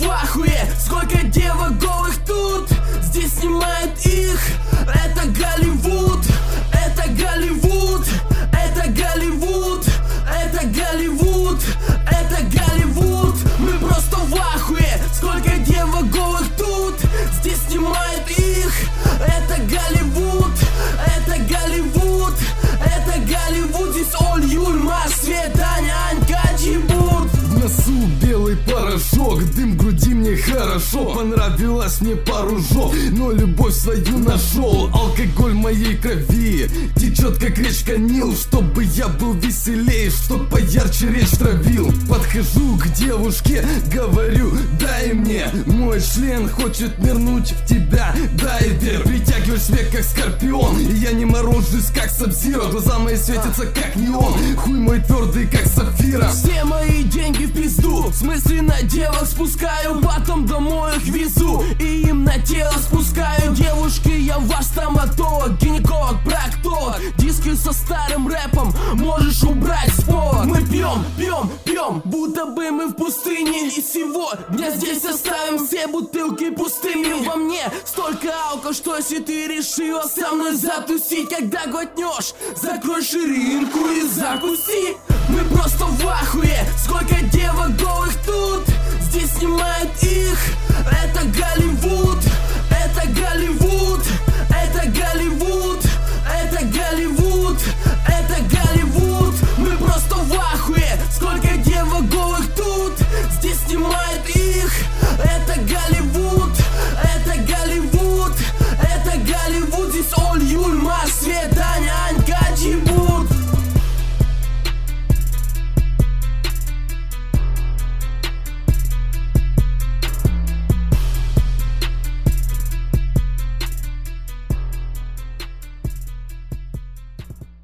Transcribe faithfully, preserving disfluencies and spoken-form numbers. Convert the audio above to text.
в ахуе. Сколько девок голых тут, здесь снимают их. Это Голливуд, это Голливуд, это Голливуд, это Голливуд, это Голливуд. Мы просто в ахуе. Сколько девок голых тут, здесь снимают их. Это Голливуд, это Голливуд, это Голливуд. Здесь Оль, Юль, Маш, Света, Аня, Анька, Чебут. В носу белый порошок, дым в груди мне хорошо. Понравилось мне пару жоп, но любовь свою нашел. Алкоголь в моей крови течет как речка Нил. Чтобы я был веселее, чтоб поярче речь травил. Подхожу к девушке, говорю, дай мне. Мой член хочет нырнуть в тебя, дай вверх. Притягиваешь век как скорпион, и я не морожусь как Саб-Зиро. Глаза мои светятся как неон, хуй мой твердый как сапфира. Все мои деньги в пизду, в смысле на девок спускаю, потом домой их везу и им на тело спускаю. Девушки, я ваш стоматолог, гинеколог, проктолог. Диски со старым рэпом можешь убрать с пола. Мы пьем, пьем, пьем, будто бы мы в пустыне. И сегодня здесь оставим все бутылки пустыми. Во мне столько алко, что если ты решила со мной затусить, когда глотнешь, закрой ширинку и закуси. Мы просто в ахуе. Сколько девок голых тут, здесь снимают их. Это Голливуд.